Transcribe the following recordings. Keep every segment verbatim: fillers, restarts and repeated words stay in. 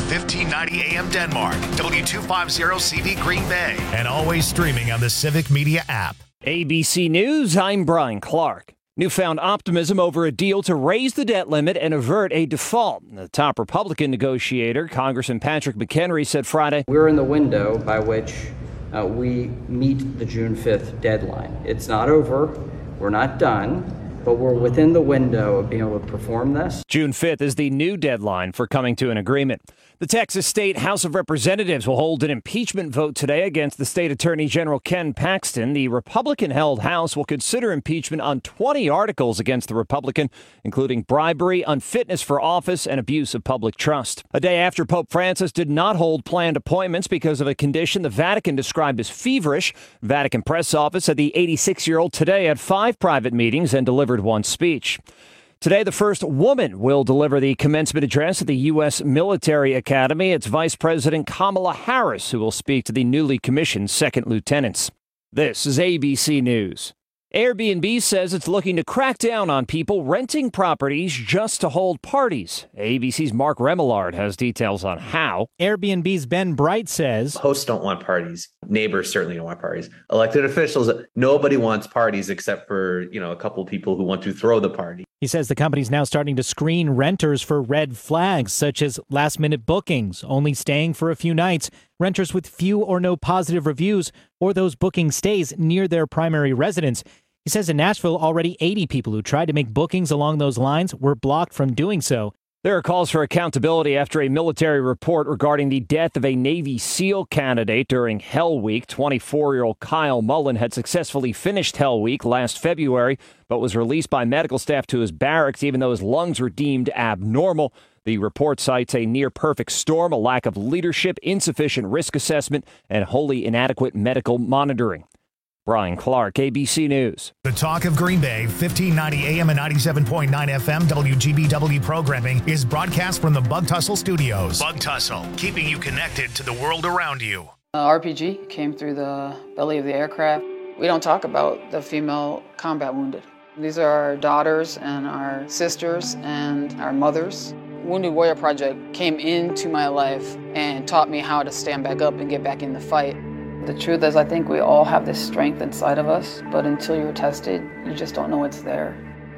fifteen ninety A M Denmark, W two fifty C V Green Bay, and always streaming on the Civic Media app. A B C News, I'm Brian Clark. Newfound optimism over a deal to raise the debt limit and avert a default. The top Republican negotiator, Congressman Patrick McHenry, said Friday, "We're in the window by which uh, we meet the June fifth deadline. It's not over. We're not done. But we're within the window of being able to perform this." June fifth is the new deadline for coming to an agreement. The Texas State House of Representatives will hold an impeachment vote today against the state attorney general Ken Paxton. The Republican-held House will consider impeachment on twenty articles against the Republican, including bribery, unfitness for office, and abuse of public trust. A day after Pope Francis did not hold planned appointments because of a condition the Vatican described as feverish, Vatican press office said the eighty-six-year-old today had five private meetings and delivered one speech. Today, the first woman will deliver the commencement address at the U S Military Academy. It's Vice President Kamala Harris who will speak to the newly commissioned second lieutenants. This is A B C News. Airbnb says it's looking to crack down on people renting properties just to hold parties. A B C's Mark Remillard has details on how. Airbnb's Ben Bright says hosts don't want parties. Neighbors certainly don't want parties. Elected officials, nobody wants parties except for, you know, a couple people who want to throw the party. He says the company's now starting to screen renters for red flags, such as last-minute bookings, only staying for a few nights, renters with few or no positive reviews, or those booking stays near their primary residence. He says in Nashville, already eighty people who tried to make bookings along those lines were blocked from doing so. There are calls for accountability after a military report regarding the death of a Navy SEAL candidate during Hell Week. twenty-four-year-old Kyle Mullen had successfully finished Hell Week last February, but was released by medical staff to his barracks even though his lungs were deemed abnormal. The report cites a near-perfect storm, a lack of leadership, insufficient risk assessment, and wholly inadequate medical monitoring. Brian Clark, A B C News. The Talk of Green Bay, fifteen ninety A M and ninety-seven point nine F M W G B W programming is broadcast from the Bug Tussle Studios. Bug Tussle, keeping you connected to the world around you. Uh, R P G came through the belly of the aircraft. We don't talk about the female combat wounded. These are our daughters and our sisters and our mothers. Wounded Warrior Project came into my life and taught me how to stand back up and get back in the fight. The truth is, I think we all have this strength inside of us, but until you're tested, you just don't know it's there.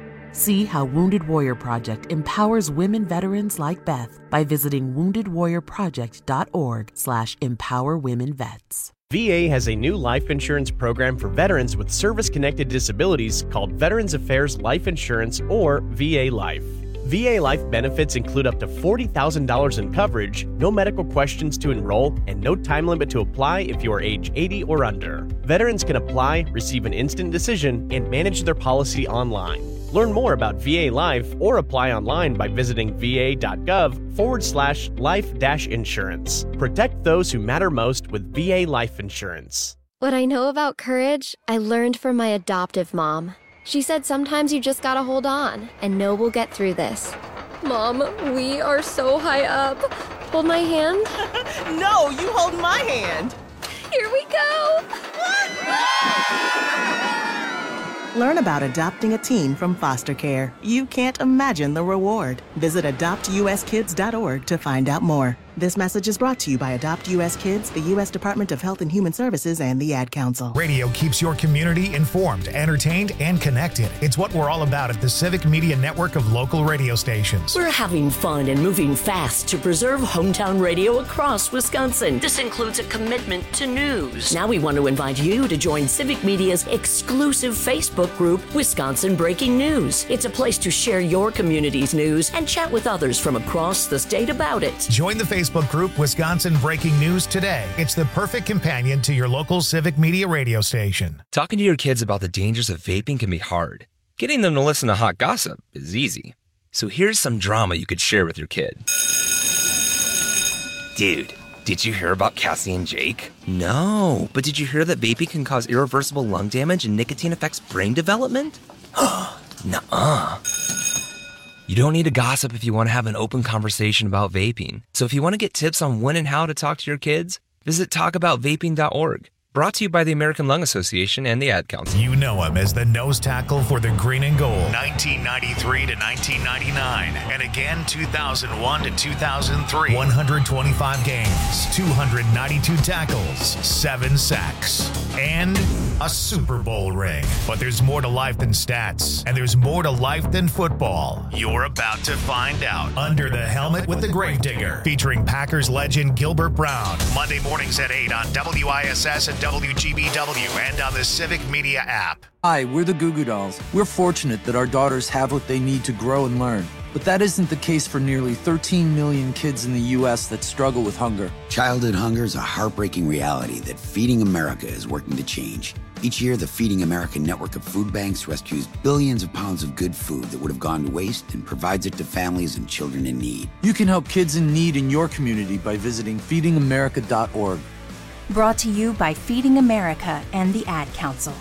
See how Wounded Warrior Project empowers women veterans like Beth by visiting wounded warrior project dot org slash empower women vets. V A has a new life insurance program for veterans with service-connected disabilities called Veterans Affairs Life Insurance, or V A Life. V A Life benefits include up to forty thousand dollars in coverage, no medical questions to enroll, and no time limit to apply if you are age eighty or under. Veterans can apply, receive an instant decision, and manage their policy online. Learn more about V A Life or apply online by visiting va.gov forward slash life dash insurance. Protect those who matter most with V A Life Insurance. What I know about courage, I learned from my adoptive mom. She said sometimes you just gotta hold on and know we'll get through this. Mom, we are so high up. Hold my hand. No, you hold my hand. Here we go. Learn about adopting a teen from foster care. You can't imagine the reward. Visit adopt u s kids dot org to find out more. This message is brought to you by Adopt U S Kids, the U S Department of Health and Human Services, and the Ad Council. Radio keeps your community informed, entertained, and connected. It's what we're all about at the Civic Media Network of local radio stations. We're having fun and moving fast to preserve hometown radio across Wisconsin. This includes a commitment to news. Now we want to invite you to join Civic Media's exclusive Facebook group, Wisconsin Breaking News. It's a place to share your community's news and chat with others from across the state about it. Join the Facebook group Wisconsin Breaking News today. It's the perfect companion to your local Civic Media radio station. Talking to your kids about the dangers of vaping can be hard. Getting them to listen to hot gossip is easy. So here's some drama you could share with your kid. Dude, did you hear about Cassie and Jake? No, but did you hear that vaping can cause irreversible lung damage and nicotine affects brain development? Nuh-uh. You don't need to gossip if you want to have an open conversation about vaping. So if you want to get tips on when and how to talk to your kids, visit talk about vaping dot org. Brought to you by the American Lung Association and the Ad Council. You know him as the nose tackle for the Green and Gold, nineteen ninety-three to nineteen ninety-nine, and again two thousand one to two thousand three. one hundred twenty-five games, two hundred ninety-two tackles, seven sacks, and a Super Bowl ring. But there's more to life than stats, and there's more to life than football. You're about to find out. Under the Helmet with the Gravedigger, featuring Packers legend Gilbert Brown. Monday mornings at eight on W I S S and W G B W and on the Civic Media app. Hi, we're the Goo Goo Dolls. We're fortunate that our daughters have what they need to grow and learn. But that isn't the case for nearly thirteen million kids in the U S that struggle with hunger. Childhood hunger is a heartbreaking reality that Feeding America is working to change. Each year, the Feeding America network of food banks rescues billions of pounds of good food that would have gone to waste and provides it to families and children in need. You can help kids in need in your community by visiting feeding america dot org. Brought to you by Feeding America and the Ad Council.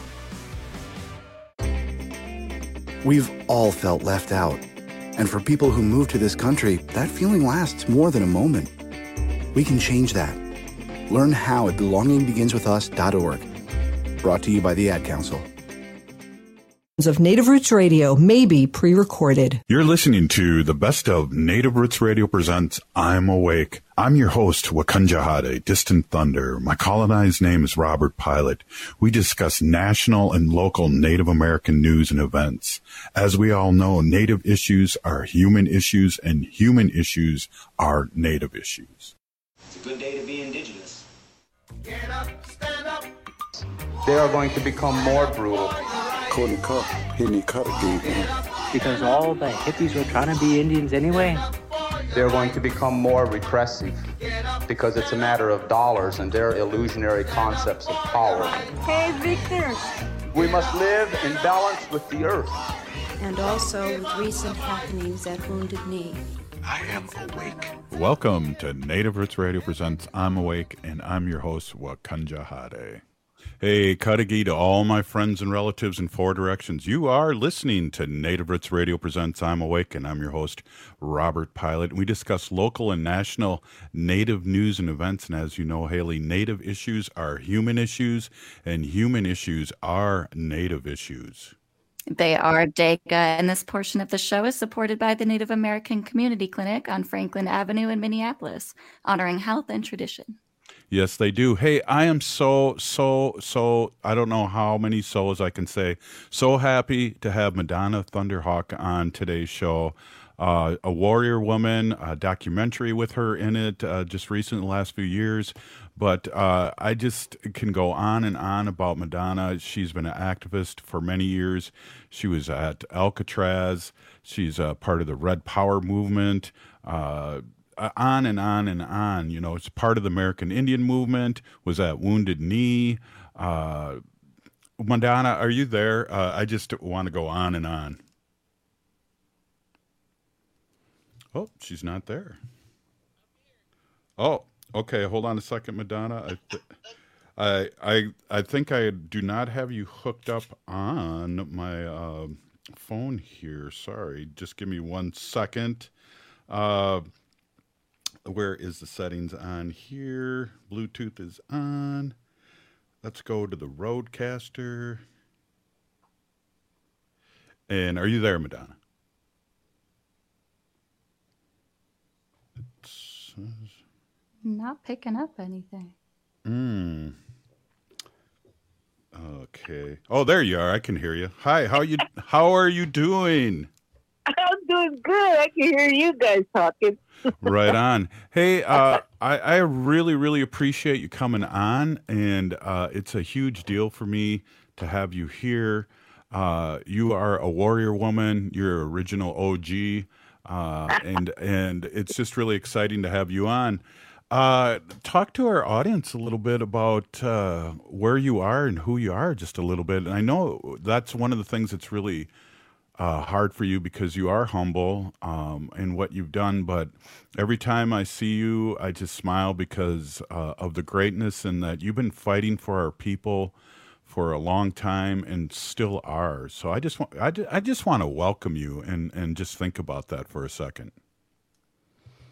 We've all felt left out. And for people who move to this country, that feeling lasts more than a moment. We can change that. Learn how at belonging begins with us dot org. Brought to you by the Ad Council. Of Native Roots Radio may be pre-recorded. You're listening to the best of Native Roots Radio presents I'm Awake. I'm your host, Wakunjahade, Distant Thunder. My colonized name is Robert Pilot. We discuss national and local Native American news and events. As we all know, Native issues are human issues, and human issues are Native issues. It's a good day to be indigenous. Get up, stand up. They are going to become more brutal. Because all the hippies were trying to be Indians anyway. They're going to become more repressive because it's a matter of dollars and their illusionary concepts of power. Hey, Victor. We must live in balance with the earth. And also with recent happenings at Wounded Knee. I am awake. Welcome to Native Roots Radio presents I'm Awake, and I'm your host, Wakunjahade. Hey, Cudahy to all my friends and relatives in four directions. You are listening to Native Roots Radio presents I'm Awake, and I'm your host, Robert Pilot. We discuss local and national Native news and events, and as you know, Haley, Native issues are human issues, and human issues are Native issues. They are, Dega, and this portion of the show is supported by the Native American Community Clinic on Franklin Avenue in Minneapolis, honoring health and tradition. Yes, they do. Hey, I am so, so, so, I don't know how many so's I can say, so happy to have Madonna Thunderhawk on today's show. Uh, a warrior woman, a documentary with her in it uh, just recent in the last few years. But uh, I just can go on and on about Madonna. She's been an activist for many years. She was at Alcatraz. She's a part of the Red Power movement. Uh on and on and on, you know, it's part of the American Indian movement, was at Wounded Knee. Uh, Madonna, are you there? Uh, I just want to go on and on. Oh, she's not there. Oh, okay. Hold on a second, Madonna. I, th- I, I, I think I do not have you hooked up on my uh, phone here. Sorry. Just give me one second. Uh, Where is the settings on here? Bluetooth is on. Let's go to the Rodecaster. And are you there, Madonna? It's, Not picking up anything. Hmm. Okay. Oh, there you are. I can hear you. Hi. How you? How are you doing? I'm doing good. I can hear you guys talking. Right on. Hey, uh, I, I really, really appreciate you coming on, and uh, it's a huge deal for me to have you here. Uh, you are a warrior woman. You're original O G, uh, and and it's just really exciting to have you on. Uh, talk to our audience a little bit about uh, where you are and who you are, just a little bit. And I know that's one of the things that's really Uh, hard for you because you are humble um, in what you've done, but every time I see you, I just smile because uh, of the greatness and that you've been fighting for our people for a long time and still are. So I just want, I, I just want to welcome you and, and just think about that for a second.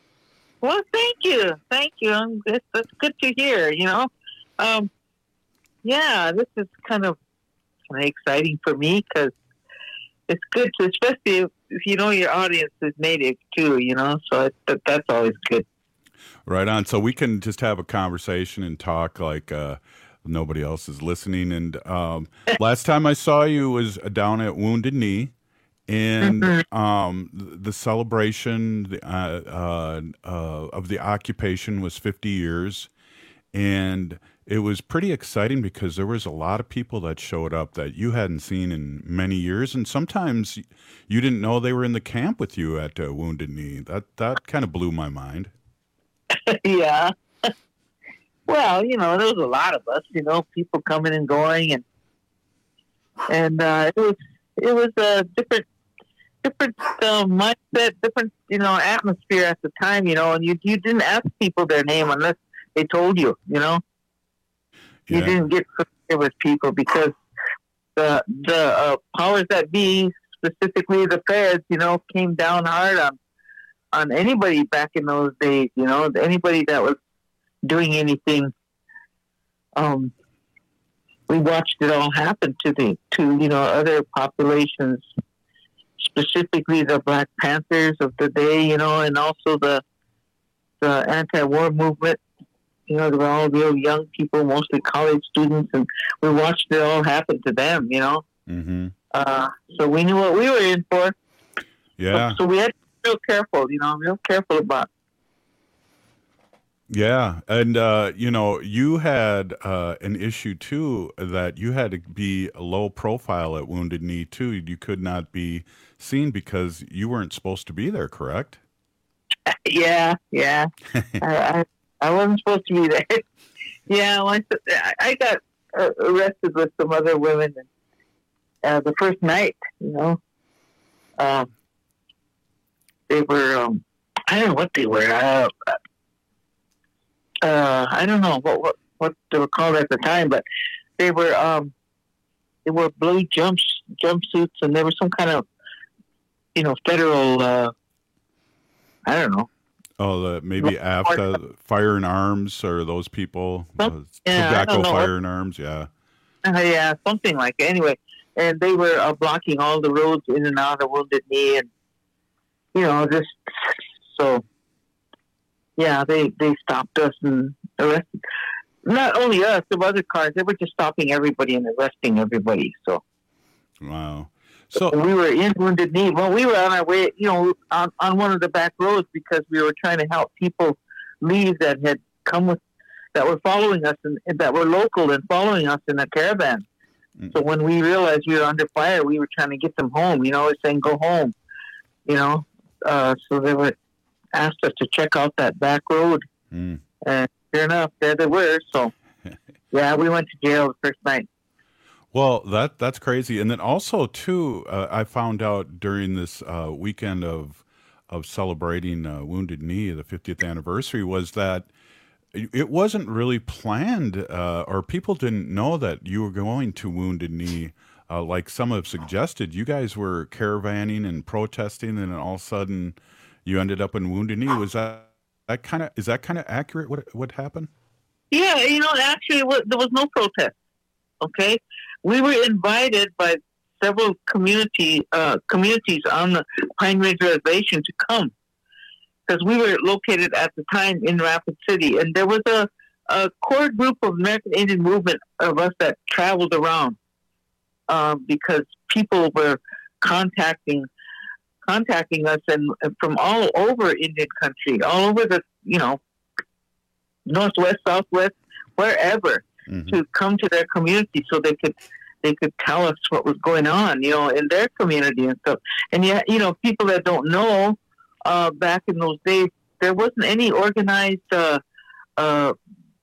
Well, thank you. Thank you. That's, that's good to hear, you know. Um, yeah, this is kind of, kind of exciting for me because it's good to, especially if, if you know your audience is native too, you know, so it, that, that's always good. Right on. So we can just have a conversation and talk like uh, nobody else is listening. And um, last time I saw you was down at Wounded Knee, and mm-hmm. um, the celebration the, uh, uh, uh, of the occupation was fifty years. And it was pretty exciting because there was a lot of people that showed up that you hadn't seen in many years. And sometimes you didn't know they were in the camp with you at uh, Wounded Knee. That, that kind of blew my mind. Yeah. Well, you know, there was a lot of us, you know, people coming and going, and and uh, it was it was a different different uh, mindset, different, you know, atmosphere at the time, you know, and you you didn't ask people their name unless they told you, you know. Yeah. You didn't get familiar with people because the the uh, powers that be, specifically the feds, you know, came down hard on on anybody back in those days, you know, anybody that was doing anything. Um, we watched it all happen to the, to, you know, other populations, specifically the Black Panthers of the day, you know, and also the, the anti-war movement. You know, they were all real young people, mostly college students, and we watched it all happen to them, you know. Mm-hmm. Uh, so we knew what we were in for. Yeah. So, so we had to be real careful, you know, real careful about it. Yeah, and, uh, you know, you had uh, an issue, too, that you had to be low profile at Wounded Knee, too. You could not be seen because you weren't supposed to be there, correct? Yeah, yeah. I, I, I wasn't supposed to be there. Yeah, once, I got uh, arrested with some other women uh, the first night, you know. Um, they were, um, I don't know what they were. Uh, uh, I don't know what, what what they were called at the time, but they were um, they were blue jumps jumpsuits, and there was some kind of, you know, federal. Uh, I don't know. Oh, the, maybe AFTA, Fire and Arms, or those people, uh, yeah, Tobacco, Fire and Arms, yeah. Uh, yeah, something like that. Anyway, and they were uh, blocking all the roads in and out of Wounded Knee, and, you know, just, so, yeah, they, they stopped us and arrested. Not only us, there were other cars. They were just stopping everybody and arresting everybody, so. Wow. So we were in Wounded Knee. Well, we were on our way, you know, on, on one of the back roads because we were trying to help people leave that had come with, that were following us and, and that were local and following us in a caravan. Mm. So when we realized we were under fire, we were trying to get them home, you know, saying, go home, you know. Uh, so they were asked us to check out that back road. Mm. And sure enough, there they were. So, yeah, we went to jail the first night. Well, that that's crazy. And then also, too, uh, I found out during this uh, weekend of of celebrating uh, Wounded Knee, the fiftieth anniversary, was that it wasn't really planned, uh, or people didn't know that you were going to Wounded Knee. Uh, like some have suggested, you guys were caravanning and protesting, and then all of a sudden you ended up in Wounded Knee. Was that, that kind of, is that kind of accurate, what, what happened? Yeah, you know, actually, there was no protest, okay? We were invited by several community uh, communities on the Pine Ridge Reservation to come because we were located at the time in Rapid City, and there was a, a core group of American Indian movement of us that traveled around uh, because people were contacting contacting us and, and from all over Indian country, all over the you know northwest, southwest, wherever. Mm-hmm. To come to their community so they could they could tell us what was going on, you know, in their community and stuff. And yet, you know, people that don't know, uh, back in those days, there wasn't any organized, uh, uh,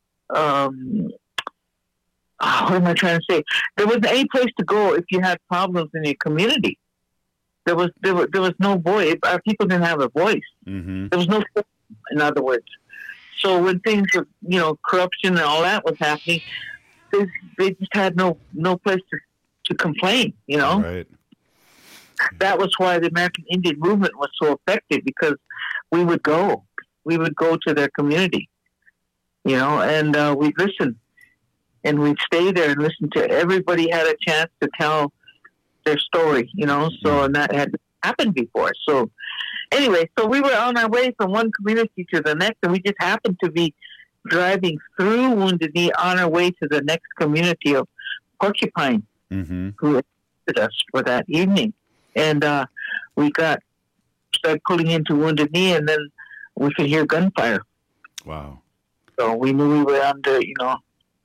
um, oh, what am I trying to say? There wasn't any place to go if you had problems in your community. There was there was, there was no voice. Our people didn't have a voice. Mm-hmm. There was no, in other words. So when things were, you know, corruption and all that was happening, they, they just had no no place to, to complain, you know. Right. That was why the American Indian movement was so effective because we would go. We would go to their community, you know, and uh, we'd listen. and we'd stay there and listen to everybody had a chance to tell their story, you know. So, and that had happened before. So, anyway, so we were on our way from one community to the next, and we just happened to be driving through Wounded Knee on our way to the next community of Porcupine, mm-hmm. who assisted us for that evening. And uh, we got started pulling into Wounded Knee, and then we could hear gunfire. Wow. So we knew we were under, you know.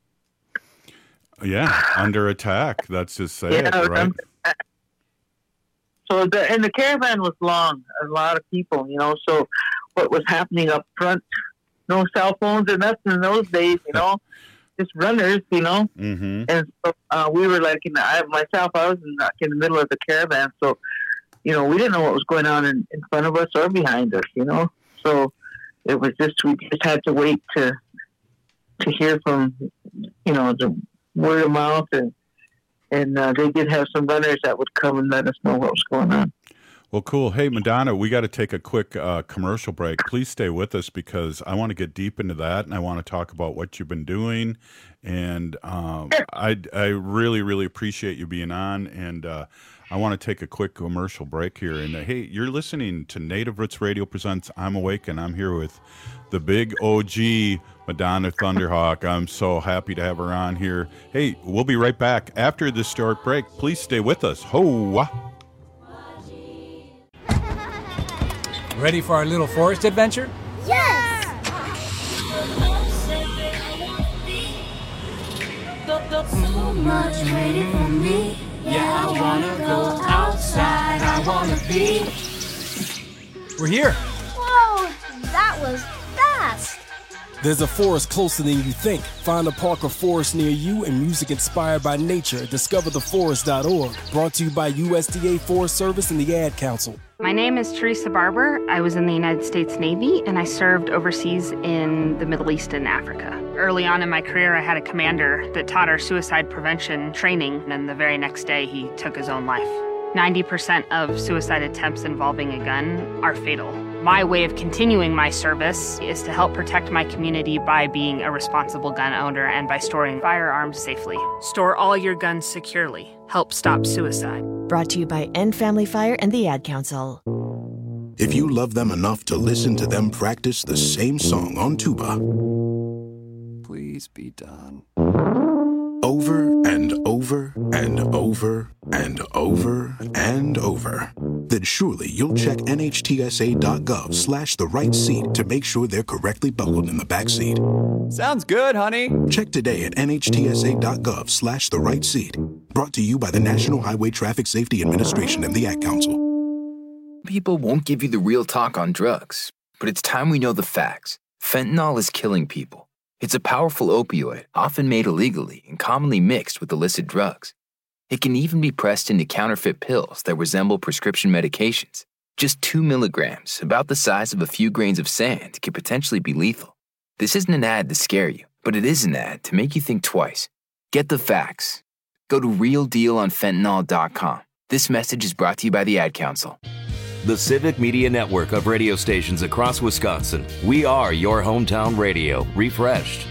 Yeah, under attack. That's just say yeah, it, right? So the and the caravan was long, a lot of people, you know. So what was happening up front? No cell phones or nothing in those days, you know. Just runners, you know. Mm-hmm. And so uh, we were like, in the, I, myself, I was in, in the middle of the caravan, so you know we didn't know what was going on in, in front of us or behind us, you know. So it was just we just had to wait to to hear from, you know, the word of mouth, and and uh, they did have some runners that would come and let us know what was going on. Well, cool. Hey, Madonna, we got to take a quick uh, commercial break. Please stay with us because I want to get deep into that, and I want to talk about what you've been doing. And um, I, I really, really appreciate you being on, and uh, I want to take a quick commercial break here. And uh, hey, you're listening to Native Roots Radio presents I'm Awake, and I'm here with the big O G, Madonna Thunderhawk. I'm so happy to have her on here. Hey, we'll be right back after this short break. Please stay with us. Ho! Ready for our little forest adventure? Yes! So much waiting for me. Yeah, I wanna go outside. I wanna be. We're here. Whoa, that was fast. There's a forest closer than you think. Find a park or forest near you and music inspired by nature. discover the forest dot org. Brought to you by U S D A Forest Service and the Ad Council. My name is Teresa Barber. I was in the United States Navy, and I served overseas in the Middle East and Africa. Early on in my career, I had a commander that taught our suicide prevention training, and the very next day, he took his own life. ninety percent of suicide attempts involving a gun are fatal. My way of continuing my service is to help protect my community by being a responsible gun owner and by storing firearms safely. Store all your guns securely. Help stop suicide. Brought to you by End Family Fire and the Ad Council. If you love them enough to listen to them practice the same song on tuba, please be done. Over and over and over and over and over, then surely you'll check N H T S A dot gov slash the right seat to make sure they're correctly buckled in the back seat. Sounds good, honey. Check today at N H T S A dot gov slash the right seat. Brought to you by the National Highway Traffic Safety Administration and the Ad Council. People won't give you the real talk on drugs, but it's time we know the facts. Fentanyl is killing people. It's a powerful opioid, often made illegally and commonly mixed with illicit drugs. It can even be pressed into counterfeit pills that resemble prescription medications. Just two milligrams, about the size of a few grains of sand, can potentially be lethal. This isn't an ad to scare you, but it is an ad to make you think twice. Get the facts. Go to real deal on fentanyl dot com. This message is brought to you by the Ad Council. The Civic Media Network of radio stations across Wisconsin. We are your hometown radio, refreshed.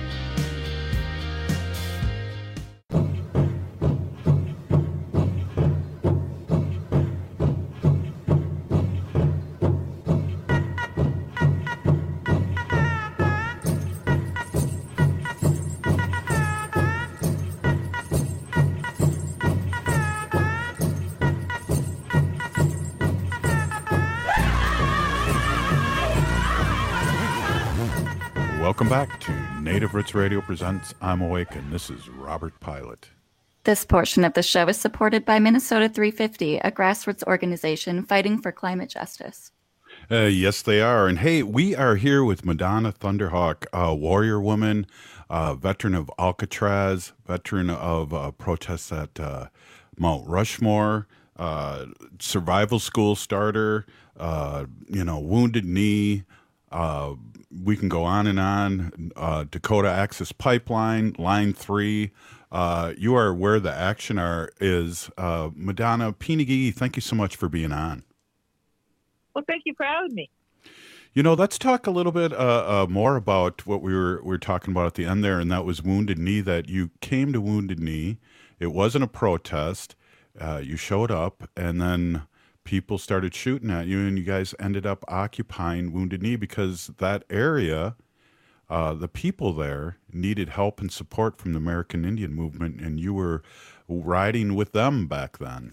Welcome back to Native Roots Radio presents I'm Awake, and this is Robert Pilot. This portion of the show is supported by Minnesota three fifty, a grassroots organization fighting for climate justice. Uh, yes, they are. And hey, we are here with Madonna Thunderhawk, a warrior woman, uh, veteran of Alcatraz, veteran of uh, protests at uh, Mount Rushmore, uh, survival school starter, uh, you know, Wounded Knee. Uh, we can go on and on. Uh, Dakota Access Pipeline, Line three. Uh, you are where the action are is. Uh, Madonna Pinigigi, thank you so much for being on. Well, thank you for having me. You know, let's talk a little bit uh, uh, more about what we were we were talking about at the end there, and that was Wounded Knee. That you came to Wounded Knee. It wasn't a protest. Uh, you showed up, and then people started shooting at you, and you guys ended up occupying Wounded Knee because that area, uh, the people there needed help and support from the American Indian movement, and you were riding with them back then.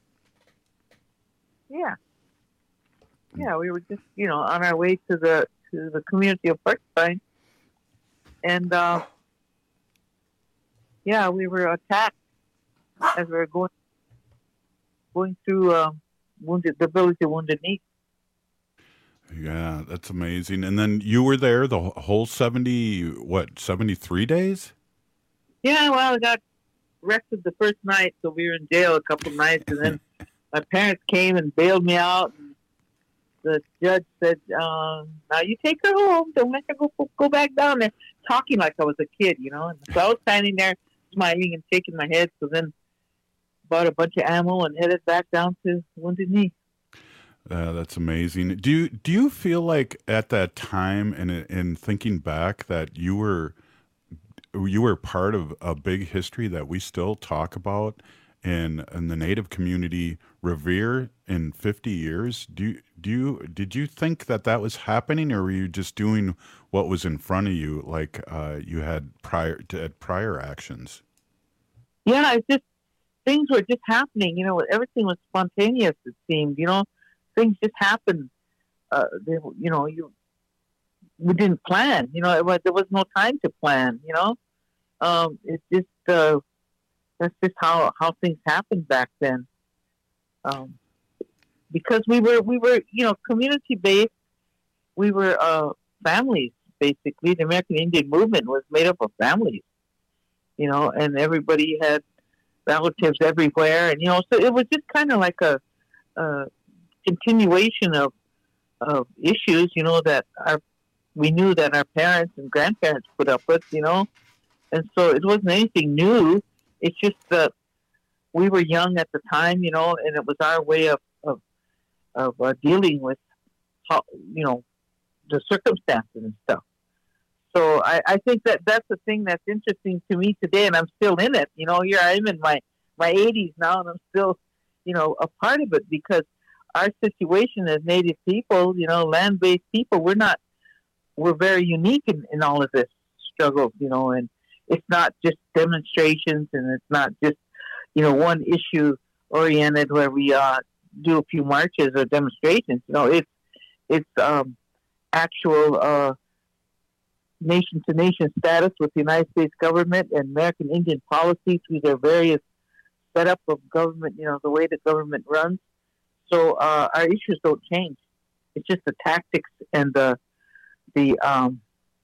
Yeah. Yeah, we were just, you know, on our way to the to the community of Porcupine, and uh, yeah, we were attacked as we were going going through um, wounded the village of Wounded Knee. Yeah, that's amazing. And then you were there the whole seventy, what, seventy-three days? Yeah, well, I got arrested the first night, so we were in jail a couple of nights, and then my parents came and bailed me out. And the judge said, um, now you take her home. Don't let her go, go back down there, talking like I was a kid, you know. And so I was standing there smiling and shaking my head. So then bought a bunch of ammo and headed back down to Wounded Knee. Uh, that's amazing. Do you, do you feel like at that time and in, in thinking back that you were you were part of a big history that we still talk about and, and the Native community revere in fifty years? Do you, do you, did you think that that was happening, or were you just doing what was in front of you, like uh, you had prior to prior actions? Yeah, it's just things were just happening. You know, everything was spontaneous. It seemed, you know, things just happened. Uh, they, you know, you we didn't plan. You know, it was, there was no time to plan. You know, um, it's just uh, that's just how how things happened back then. Um, because we were we were you know community based. We were uh, families basically. The American Indian movement was made up of families. You know, and everybody had relatives everywhere, and you know, so it was just kind of like a, a continuation of of issues, you know, that our we knew that our parents and grandparents put up with, you know, and so it wasn't anything new. It's just that we were young at the time, you know, and it was our way of of, of uh, dealing with how, you know, the circumstances and stuff. So I, I think that that's the thing that's interesting to me today, and I'm still in it. You know, here I am in my, my eighties now, and I'm still, you know, a part of it, because our situation as Native people, you know, land-based people, we're not, we're very unique in, in all of this struggle, you know, and it's not just demonstrations, and it's not just, you know, one issue oriented where we uh, do a few marches or demonstrations. You know, it's, it's um, actual uh, nation-to-nation status with the United States government and American Indian policy through their various setup of government, you know, the way the government runs. So uh, our issues don't change. It's just the tactics and the the um,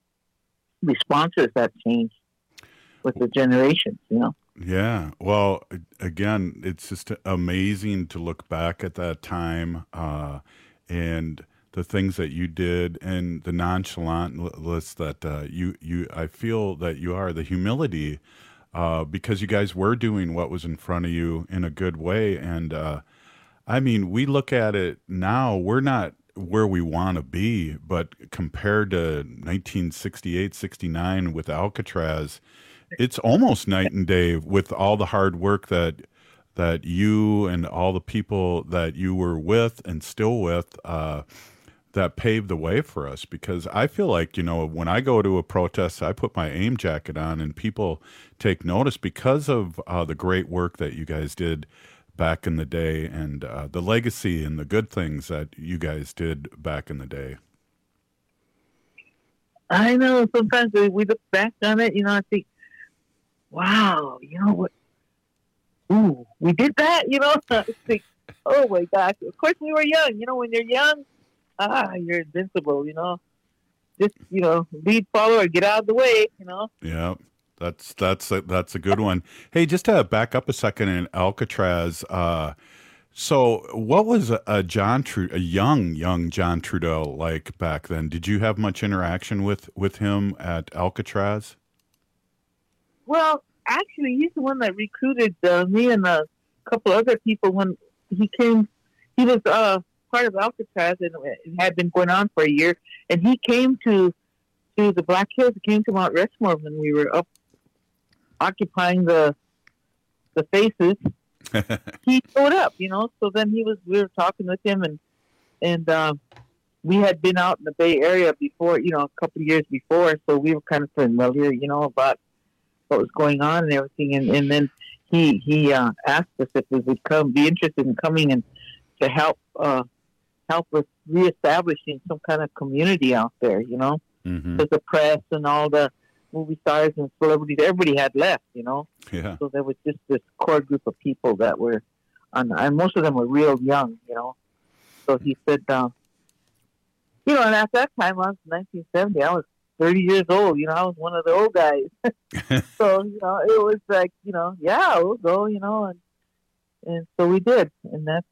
responses that change with the generations, you know. Yeah. Well, again, it's just amazing to look back at that time uh, and the things that you did, and the nonchalantness that uh, you, you, I feel that you are, the humility, uh, because you guys were doing what was in front of you in a good way. And uh, I mean, we look at it now, we're not where we want to be, but compared to nineteen sixty-eight, sixty-nine with Alcatraz, it's almost night and day with all the hard work that that you and all the people that you were with and still with uh, that paved the way for us. Because I feel like, you know, when I go to a protest, I put my AIM jacket on and people take notice because of uh, the great work that you guys did back in the day, and uh, the legacy and the good things that you guys did back in the day. I know. Sometimes we look back on it, you know, I think, wow, you know what? Ooh, we did that, you know? I think, oh my gosh. Of course we were young. You know, when you're young, ah, you're invincible, you know? Just, you know, lead, follow, or get out of the way, you know? Yeah. That's that's a, that's a good one. Hey, just to back up a second in Alcatraz. Uh, so, what was a, a John Tru- a young young John Trudeau like back then? Did you have much interaction with, with him at Alcatraz? Well, actually, he's the one that recruited uh, me and a couple other people when he came. He was uh, part of Alcatraz, and it had been going on for a year. And he came to to the Black Hills. He came to Mount Rushmore when we were up occupying the the faces. He showed up, you know. So then he was. We were talking with him, and and um, we had been out in the Bay Area before, you know, a couple of years before. So we were kind of familiar, you know, about what was going on and everything. And, and then he he uh, asked us if we would come, be interested in coming and to help uh, help with reestablishing some kind of community out there, you know, because Mm-hmm. the press and all the movie stars and celebrities, everybody had left, you know. Yeah. So there was just this core group of people that were, on, and most of them were real young, you know. So he said, uh, you know, and at that time, I was nineteen seventy, I was thirty years old, you know, I was one of the old guys. So, you know, it was like, you know, yeah, we'll go, you know, and and so we did, and that's,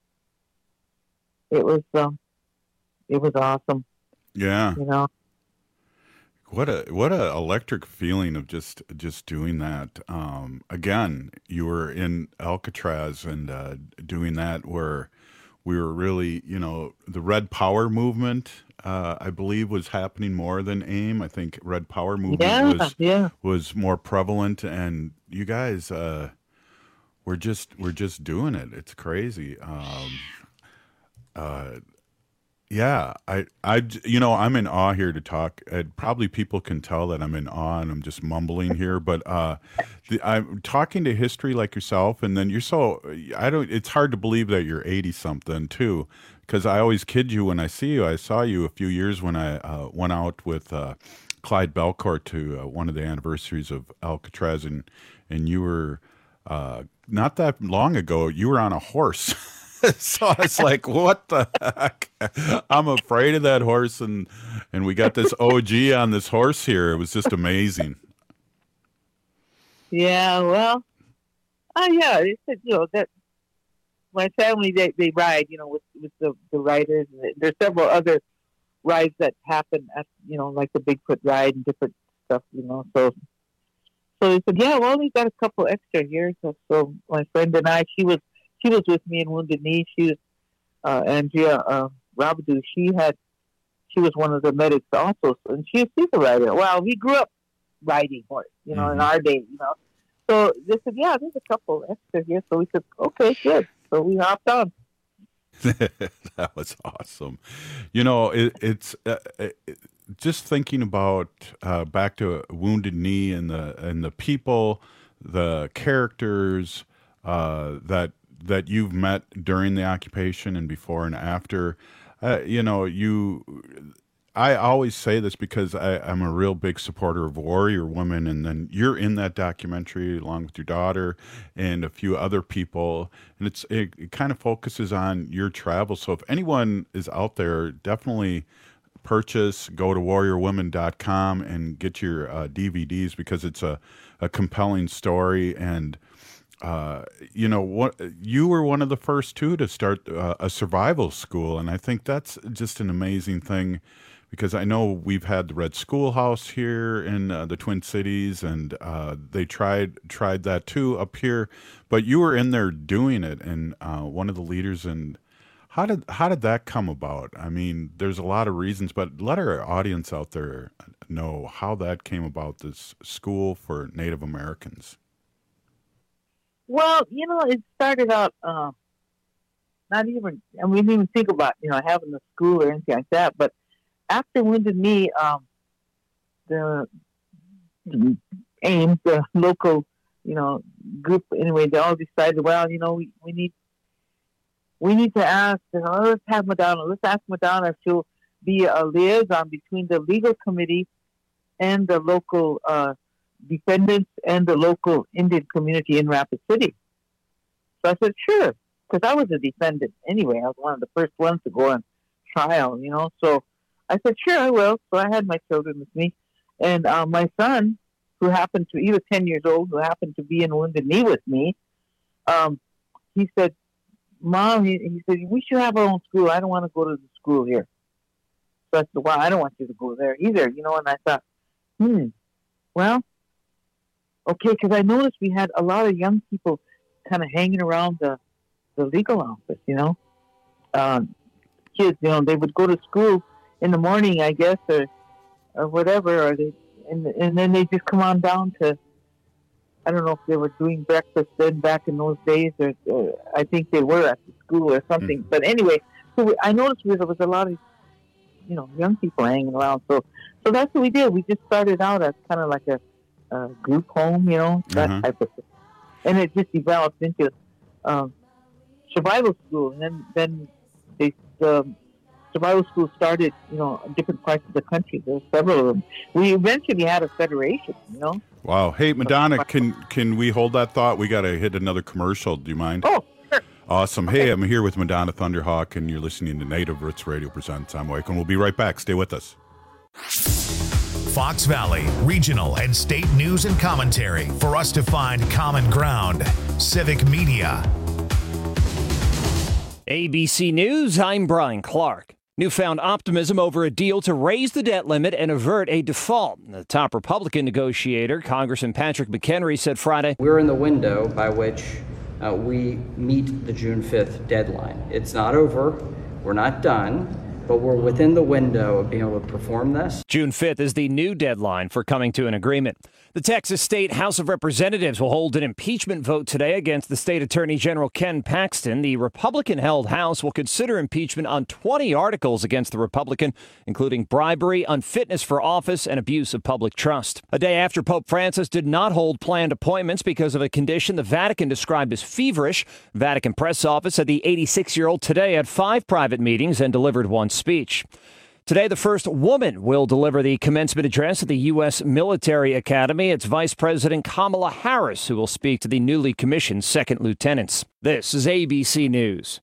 it was, um, it was awesome, Yeah. you know. What a what a electric feeling of just just doing that. Um, again, you were in Alcatraz and uh, doing that where we were really, you know, the Red Power movement. Uh, I believe was happening more than AIM. I think Red Power movement Yeah, was yeah. was more prevalent, and you guys uh, were just we're just doing it. It's crazy. Um, uh, Yeah, I, I, you know, I'm in awe here to talk. And probably people can tell that I'm in awe and I'm just mumbling here. But uh, the, I'm talking to history like yourself, and then you're so I don't. It's hard to believe that you're eighty something too, because I always kid you when I see you. I saw you a few years when I uh, went out with uh, Clyde Belcourt to uh, one of the anniversaries of Alcatraz, and and you were uh, not that long ago. You were on a horse. So I was like, what the heck? I'm afraid of that horse. And, and we got this O G on this horse here. It was just amazing. Yeah, well, uh, yeah, it's, you know, that my family, they, they ride, you know, with, with the, the riders. And there's several other rides that happen at, you know, like the Bigfoot ride and different stuff, you know. So, so he said, yeah, well, we got a couple extra here. So, so my friend and I, she was, She was with me in Wounded Knee. She was uh, Andrea uh, Rabadou. She had, she was one of the medics also, and she she's a rider. Well, we grew up riding horse, you know, Mm-hmm. in our day, you know. So they said, yeah, there's a couple extra here. So we said, okay, good. So we hopped on. That was awesome. You know, it, it's uh, it, just thinking about uh, back to Wounded Knee and the and the people, the characters uh, that. that you've met during the occupation and before and after. Uh, you know, you, I always say this because I, I'm a real big supporter of Warrior Women, and then you're in that documentary along with your daughter and a few other people, and it's it, it kind of focuses on your travel. So if anyone is out there, definitely purchase, go to warrior women dot com and get your uh, D V Ds, because it's a, a compelling story. And Uh, you know what? You were one of the first two to start uh, a survival school, and I think that's just an amazing thing, because I know we've had the Red Schoolhouse here in uh, the Twin Cities, and uh, they tried tried that too up here, but you were in there doing it, and uh, one of the leaders. And how did how did that come about? I mean, there's a lot of reasons, but let our audience out there know how that came about. This school for Native Americans. Well, you know, it started out uh, not even, I mean, we didn't even think about, you know, having a school or anything like that. But after Wounded Knee, um, the, the AIM, the local, you know, group, anyway, they all decided, well, you know, we, we need we need to ask, you know, let's have Madonna, let's ask Madonna if she'll be a liaison between the legal committee and the local uh defendants and the local Indian community in Rapid City. So I said, sure, because I was a defendant anyway. I was one of the first ones to go on trial, you know. So I said, sure, I will. So I had my children with me. And uh, my son, who happened to, he was ten years old, who happened to be in Wounded Knee with me, um, he said, Mom, he, he said, we should have our own school. I don't want to go to the school here. So I said, well, I don't want you to go there either, you know. And I thought, hmm, well, okay, because I noticed we had a lot of young people kind of hanging around the, the legal office, you know. Um, kids, you know, they would go to school in the morning, I guess, or or whatever, or they and and then they just come on down to. I don't know if they were doing breakfast then back in those days, or, or I think they were at the school or something. Mm. But anyway, so we, I noticed there was a lot of, you know, young people hanging around. So, so that's what we did. We just started out as kind of like a, a group home, you know, that uh-huh. type of thing, and it just developed into um, survival school. And then, then they um, survival school started, you know, in different parts of the country. There were several of them. We eventually had a federation, you know. Wow. Hey, Madonna, can can we hold that thought? We got to hit another commercial. Do you mind? Oh, sure. Awesome. Hey, I'm here with Madonna Thunderhawk, and you're listening to Native Roots Radio Presents. I'm Mike, and we'll be right back. Stay with us. Fox Valley, regional and state news and commentary for us to find common ground. Civic Media. A B C News, I'm Brian Clark. Newfound optimism over a deal to raise the debt limit and avert a default. The top Republican negotiator, Congressman Patrick McHenry, said Friday, "We're in the window by which uh, we meet the June fifth deadline. It's not over. We're not done. But we're within the window of being able to perform this." June fifth is the new deadline for coming to an agreement. The Texas State House of Representatives will hold an impeachment vote today against the state attorney general Ken Paxton. The Republican-held House will consider impeachment on twenty articles against the Republican, including bribery, unfitness for office, and abuse of public trust. A day after Pope Francis did not hold planned appointments because of a condition the Vatican described as feverish, Vatican press office said the eighty-six-year-old today had five private meetings and delivered one speech. Today, the first woman will deliver the commencement address at the U S Military Academy. It's Vice President Kamala Harris who will speak to the newly commissioned second lieutenants. This is A B C News.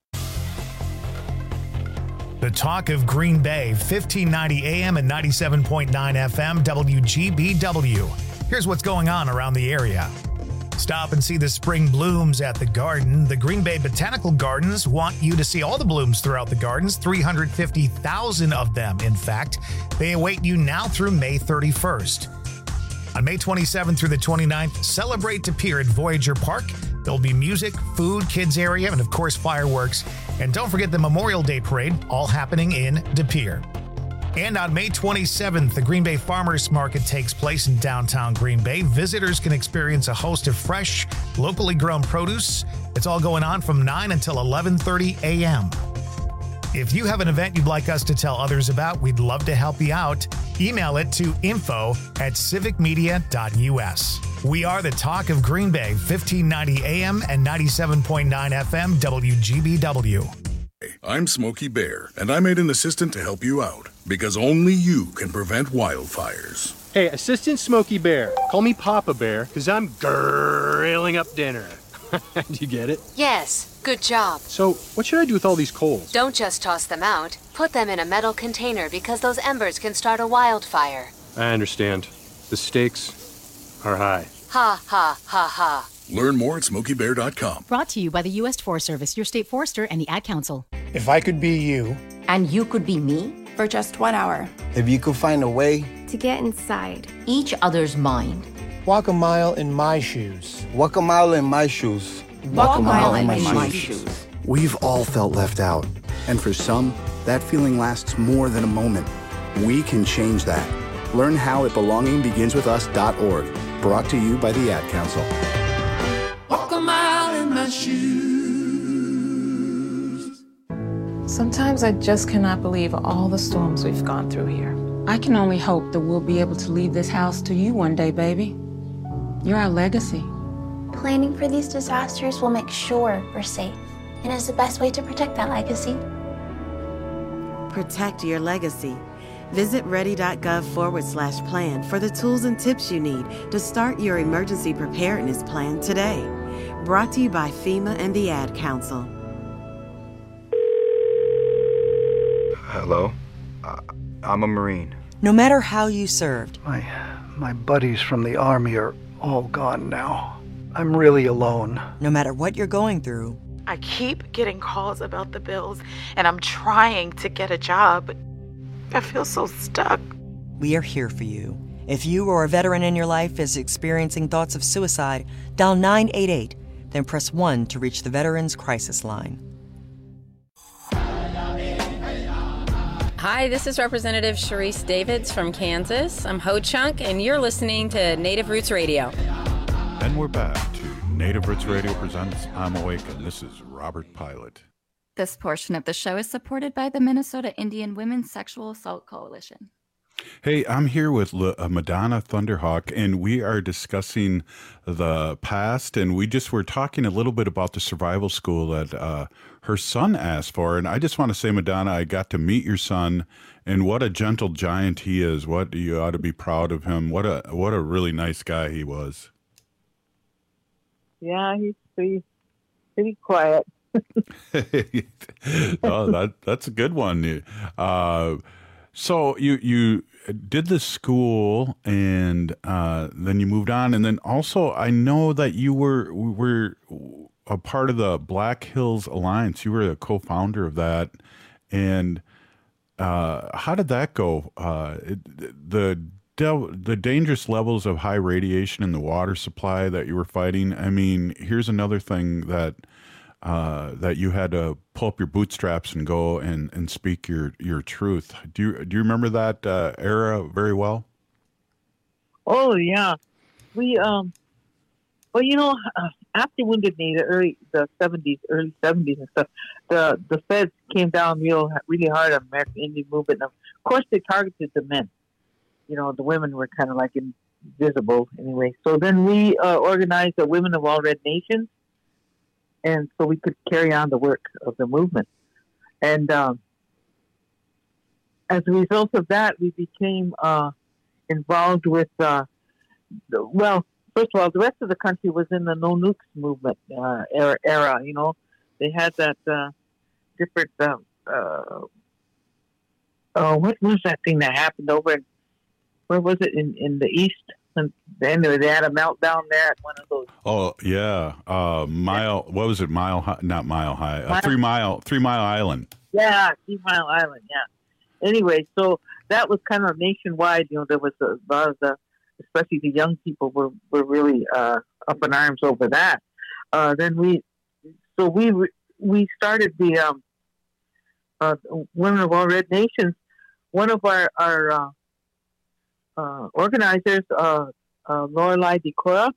The talk of Green Bay, fifteen ninety A M and ninety-seven point nine F M, W G B W. Here's what's going on around the area. Stop and see the spring blooms at the garden. The Green Bay Botanical Gardens want you to see all the blooms throughout the gardens, three hundred fifty thousand of them, in fact. They await you now through May thirty-first. On May twenty-seventh through the twenty-ninth, celebrate De Pere at Voyager Park. There'll be music, food, kids area, and of course fireworks. And don't forget the Memorial Day Parade, all happening in De Pere. And on May twenty-seventh, the Green Bay Farmers Market takes place in downtown Green Bay. Visitors can experience a host of fresh, locally grown produce. It's all going on from nine until eleven thirty A M. If you have an event you'd like us to tell others about, we'd love to help you out. Email it to info at civic media dot U S. We are the talk of Green Bay, fifteen ninety A M and ninety-seven point nine F M, W G B W. I'm Smokey Bear, and I made an assistant to help you out, because only you can prevent wildfires. Hey, Assistant Smokey Bear, call me Papa Bear, because I'm grilling up dinner. Do you get it? Yes, good job. So, what should I do with all these coals? Don't just toss them out. Put them in a metal container, because those embers can start a wildfire. I understand. The stakes are high. Ha, ha, ha, ha. Learn more at smokey bear dot com. Brought to you by the U S Forest Service, your state forester, and the Ad Council. If I could be you. And you could be me? For just one hour. If you could find a way. To get inside each other's mind. Walk a mile in my shoes. Walk a mile in my shoes. Walk, Walk a mile, mile in, in my, my shoes. shoes. We've all felt left out. And for some, that feeling lasts more than a moment. We can change that. Learn how at belonging begins with us dot org. Brought to you by the Ad Council. Walk a mile in my shoes. Sometimes I just cannot believe all the storms we've gone through here. I can only hope that we'll be able to leave this house to you one day, baby. You're our legacy. Planning for these disasters will make sure we're safe, and is the best way to protect that legacy. Protect your legacy. Visit ready.gov forward slash plan for the tools and tips you need to start your emergency preparedness plan today. Brought to you by FEMA and the Ad Council. Hello? Uh, I'm a Marine. No matter how you served. My, my buddies from the Army are all gone now. I'm really alone. No matter what you're going through. I keep getting calls about the bills, and I'm trying to get a job, but I feel so stuck. We are here for you. If you or a veteran in your life is experiencing thoughts of suicide, dial nine eight eight, then press one to reach the Veterans Crisis Line. Hi, this is Representative Sharice Davids from Kansas. I'm Ho Chunk, and you're listening to Native Roots Radio. And we're back to Native Roots Radio presents I'm Awake, and this is Robert Pilot. This portion of the show is supported by the Minnesota Indian Women's Sexual Assault Coalition. Hey, I'm here with L- uh, Madonna Thunderhawk, and we are discussing the past, and we just were talking a little bit about the survival school that uh, her son asked for. And I just want to say, Madonna, I got to meet your son, and what a gentle giant he is. What you ought to be proud of him. What a what a really nice guy he was. Yeah, he's pretty pretty quiet. Oh, that that's a good one. Uh, so you you did the school, and uh, then you moved on, and then also I know that you were were a part of the Black Hills Alliance. You were a co-founder of that, and uh, how did that go? Uh, it, the the dangerous levels of high radiation in the water supply that you were fighting. I mean, here's another thing that. Uh, that you had to pull up your bootstraps and go and, and speak your, your truth. Do you do you remember that uh, era very well? Oh yeah, we um, well you know uh, after Wounded Knee, the early the seventies, early seventies and stuff, the the feds came down real really hard on American Indian movement. Of course, they targeted the men. You know, the women were kind of like invisible anyway. So then we uh, organized the Women of All Red Nations. And so we could carry on the work of the movement. And um, as a result of that, we became uh, involved with, uh, the, well, first of all, the rest of the country was in the No Nukes movement uh, era, era. You know, they had that uh, different, uh, uh, oh, what was that thing that happened over in, where was it, in, in the East? And then they had a meltdown there at one of those. Oh yeah, uh, mile. What was it? Mile high? Not mile high. Uh, three mile. Three Mile Island. Yeah, Three Mile Island. Yeah. Anyway, so that was kind of nationwide. You know, there was a lot of the, especially the young people were were really uh, up in arms over that. Uh, then we, so we we started the um, uh, Women of All Red Nations. One of our our uh, Uh, organizers, uh, uh, Lorelei Decora,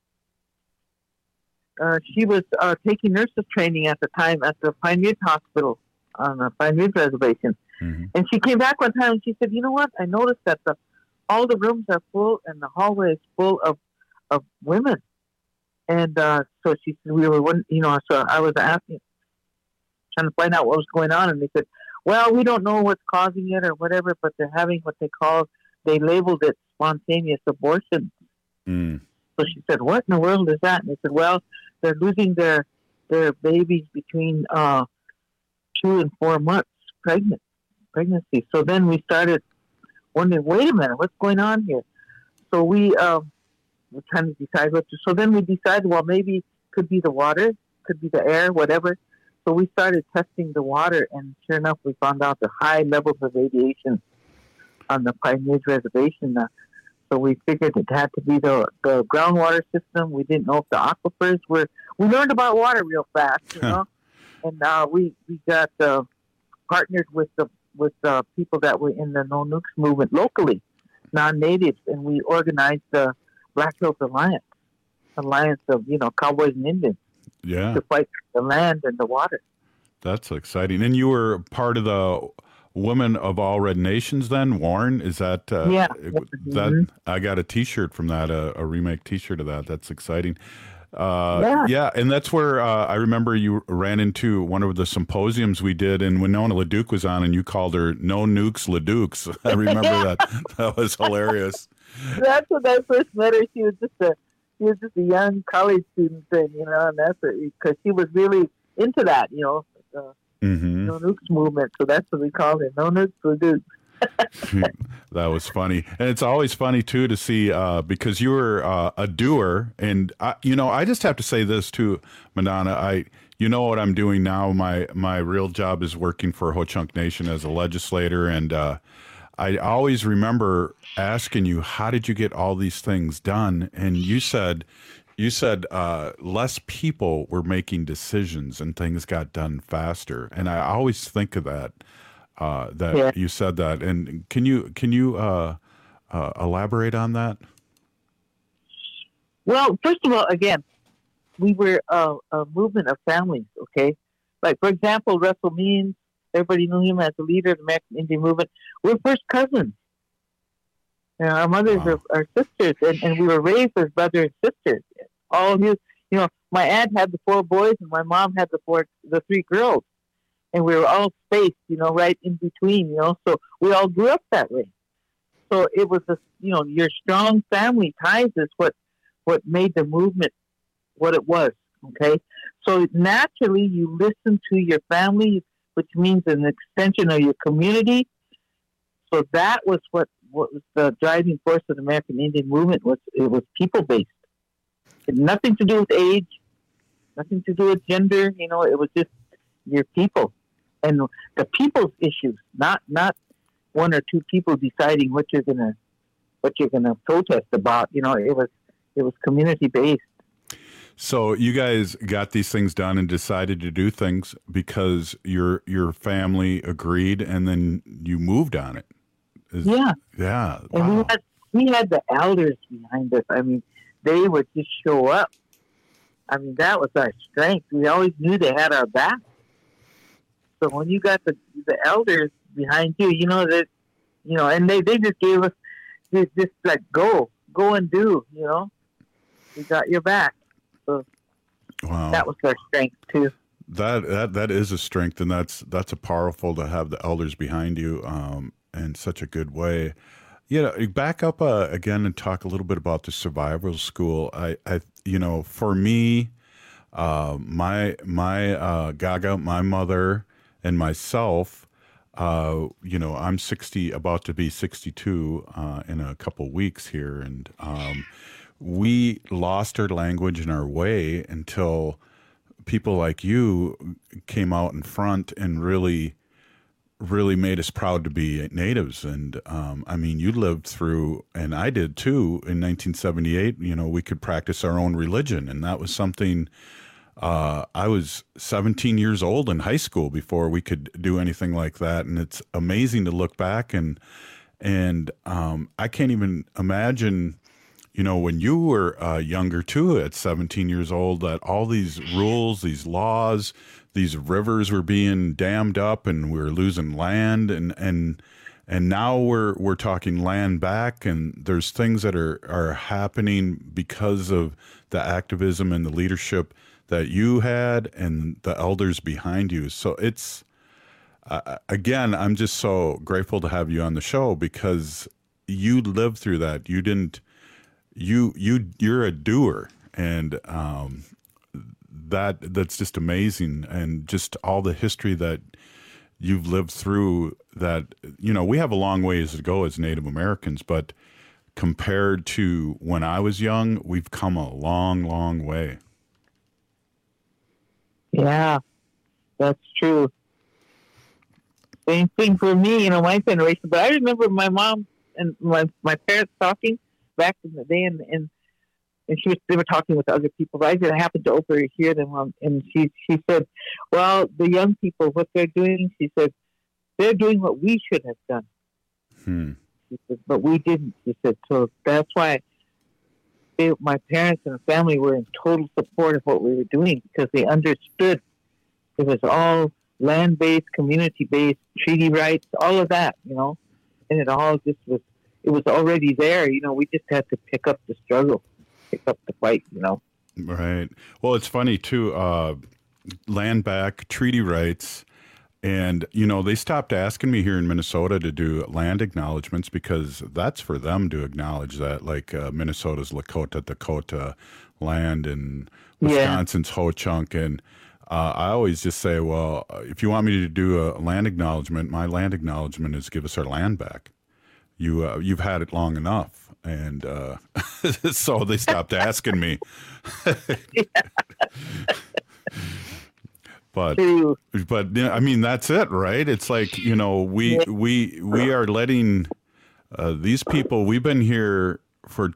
uh, she was uh, taking nurses training at the time at the Pine Ridge Hospital on the Pine Ridge Reservation. Mm-hmm. And she came back one time and she said, you know what, I noticed that the all the rooms are full and the hallway is full of, of women. And uh, so she said, we were, you know, so I was asking, trying to find out what was going on. And they said, well, we don't know what's causing it or whatever, but they're having what they call, they labeled it spontaneous abortion. Mm. So she said, what in the world is that? And they said, well, they're losing their their babies between uh, two and four months pregnant pregnancy. So then we started wondering, wait a minute, what's going on here? So we um, were trying to decide what to. So then we decided, well, maybe it could be the water, could be the air, whatever. So we started testing the water, and sure enough, we found out the high levels of radiation on the Pine Ridge Reservation. Uh, so we figured it had to be the, the groundwater system. We didn't know if the aquifers were... We learned about water real fast, you know? And uh, we, we got uh, partnered with the with uh, people that were in the No Nukes movement locally, non-natives, and we organized the Black Hills Alliance, alliance of, you know, cowboys and Indians, yeah, to fight for the land and the water. That's exciting. And you were part of the Women of All Red Nations then, Warren? Is that... Uh, yeah. That, mm-hmm. I got a T-shirt from that, a, a remake T-shirt of that. That's exciting. Uh, yeah. yeah, and that's where uh, I remember you ran into one of the symposiums we did, and Winona LaDuke was on, and you called her No Nukes LaDukes. I remember that. That was hilarious. That's when I first met her. She was just a she was just a young college student thing, you know, and that's because she was really into that, you know, the mm-hmm. No Nukes movement. So that's what we called it, No Nukes LaDukes. That was funny. And it's always funny too to see uh because you were uh, a doer, and I, you know, I just have to say this too, Madonna, I you know what I'm doing now, my my real job is working for Ho Chunk Nation as a legislator, and uh I always remember asking you, how did you get all these things done? And you said you said uh less people were making decisions and things got done faster. And I always think of that. uh, that Yeah. you said that. And can you can you uh, uh, elaborate on that? Well, first of all, again, we were a, a movement of families, okay? Like, for example, Russell Means, everybody knew him as the leader of the American Indian movement. We're first cousins. You know, our mothers Wow. are, are sisters, and, and we were raised as brother and sisters. All of you, you know, my aunt had the four boys, and my mom had the four, the three girls. And we were all spaced, you know, right in between, you know, so we all grew up that way. So it was, a, you know, your strong family ties is what, what made the movement what it was, okay? So naturally, you listen to your family, which means an extension of your community. So that was what, what was the driving force of the American Indian movement. Was it was people-based. It had nothing to do with age, nothing to do with gender, you know, it was just your people. And the people's issues, not not one or two people deciding what you're gonna what you're gonna protest about. You know, it was it was community based. So you guys got these things done and decided to do things because your your family agreed, and then you moved on it. Is- Yeah, yeah. and we Wow. had we had the elders behind us. I mean, they would just show up. I mean, that was our strength. We always knew they had our back. So when you got the the elders behind you, you know that, you know, and they, they just gave us just, just like go go and do. You know, we got your back. So Wow. that was our strength too. That that that is a strength, and that's that's a powerful to have the elders behind you um, in such a good way. You know, back up uh, again and talk a little bit about the survival school. I, I you know, for me, uh, my my uh, Gaga, my mother, and myself. Uh, you know, I'm sixty, about to be sixty-two uh, in a couple weeks here, and um, we lost our language and our way until people like you came out in front and really, really made us proud to be natives. And um, I mean, you lived through, and I did too, in nineteen seventy-eight, you know, we could practice our own religion. And that was something, uh, I was seventeen years old in high school before we could do anything like that. And it's amazing to look back and, and um, I can't even imagine, you know, when you were uh, younger too, at seventeen years old, that all these rules, these laws, these rivers were being dammed up, and we were losing land, and and and now we're we're talking land back, and there's things that are are happening because of the activism and the leadership that you had and the elders behind you. So it's uh, again, I'm just so grateful to have you on the show because you lived through that. You didn't. You you you're a doer, and um, that that's just amazing, and just all the history that you've lived through. That, you know, we have a long ways to go as Native Americans, but compared to when I was young, we've come a long, long way. Yeah, that's true. Same thing for me, you know, my generation. But I remember my mom and my my parents talking back in the day, and and, and she was they were talking with other people. But I just happened to overhear them, um, and she she said, "Well, the young people, what they're doing," she said, "they're doing what we should have done." Hmm. She said, "But we didn't." She said, "So that's why they, my parents and the family were in total support of what we were doing because they understood it was all land-based, community-based, treaty rights, all of that, you know, and it all just was." It was already there, you know. We just had to pick up the struggle, pick up the fight, you know. Right. Well, it's funny too. Uh, land back, treaty rights, and you know they stopped asking me here in Minnesota to do land acknowledgments because that's for them to acknowledge that, like uh, Minnesota's Lakota Dakota land and Wisconsin's Ho Chunk, and uh, I always just say, well, if you want me to do a land acknowledgement, my land acknowledgement is give us our land back. You, uh, you've had it long enough. And uh, so they stopped asking me. But, but yeah, I mean, that's it, right? It's like, you know, we, we, we are letting uh, these people, we've been here for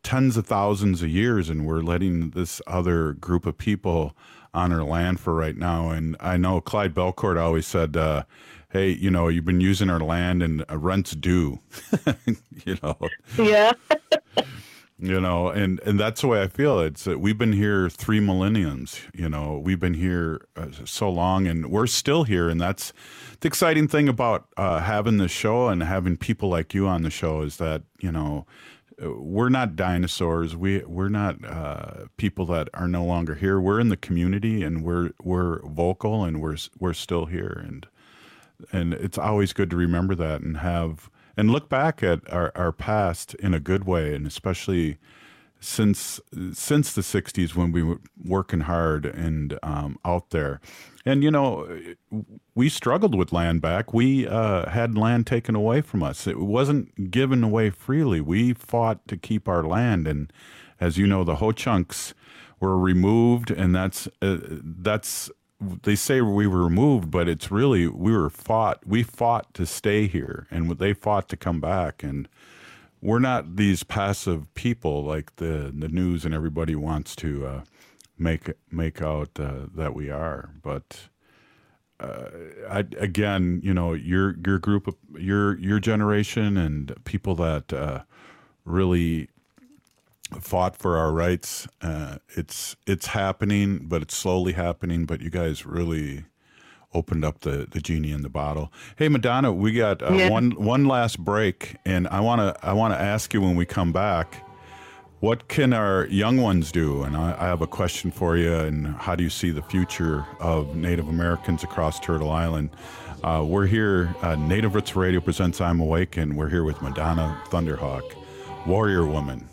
tens of thousands of years, and we're letting this other group of people on our land for right now. And I know Clyde Belcourt always said, uh, hey, you know, you've been using our land and uh, rent's due, you know. Yeah. You know, and, and that's the way I feel. It's that we've been here three millenniums, you know, we've been here uh, so long, and we're still here. And that's the exciting thing about uh, having this show and having people like you on the show, is that, you know, we're not dinosaurs. We, we're not uh, people that are no longer here. We're in the community, and we're, we're vocal, and we're, we're still here. And, and it's always good to remember that and have, and look back at our, our past in a good way, and especially since since the sixties, when we were working hard and um, out there. And, you know, we struggled with land back. We uh, had land taken away from us. It wasn't given away freely. We fought to keep our land. And as you know, the Ho-Chunks were removed, and that's uh, that's... they say we were removed, but it's really, we were fought, we fought to stay here, and they fought to come back. And we're not these passive people like the, the news and everybody wants to uh, make, make out uh, that we are. But uh, I, again, you know, your, your group of, your, your generation and people that uh, really fought for our rights. Uh, it's it's happening, but it's slowly happening. But you guys really opened up the, the genie in the bottle. Hey, Madonna, we got uh, yeah. one one last break, and I wanna I wanna ask you when we come back, what can our young ones do? And I, I have a question for you. And how do you see the future of Native Americans across Turtle Island? Uh, we're here. Uh, Native Roots Radio presents I'm Awake, and we're here with Madonna Thunderhawk, Warrior Woman.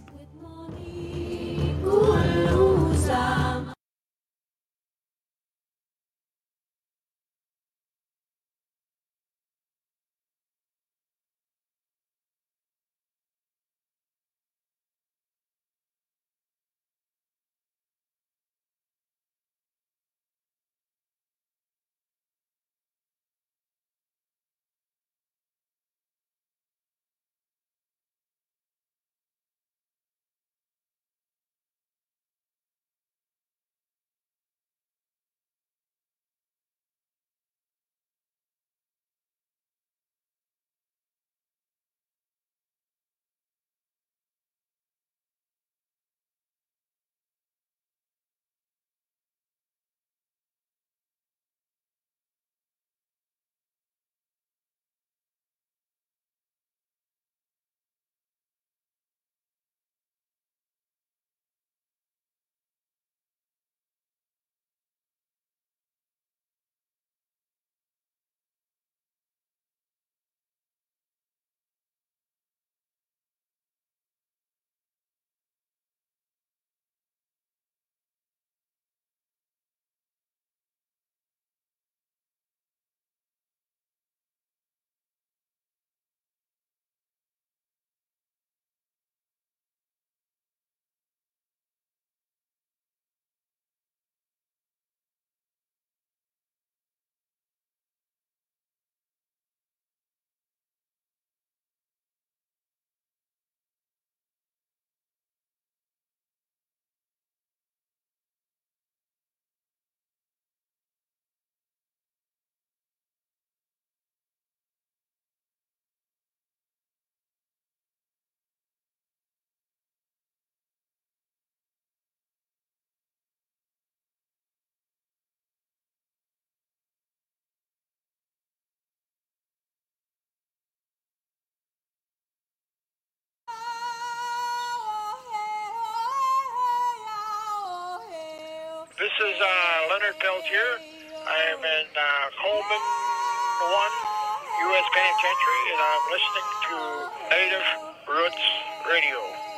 This is uh, Leonard Peltier. I am in uh, Coleman one, U S Penitentiary, and I'm listening to Native Roots Radio.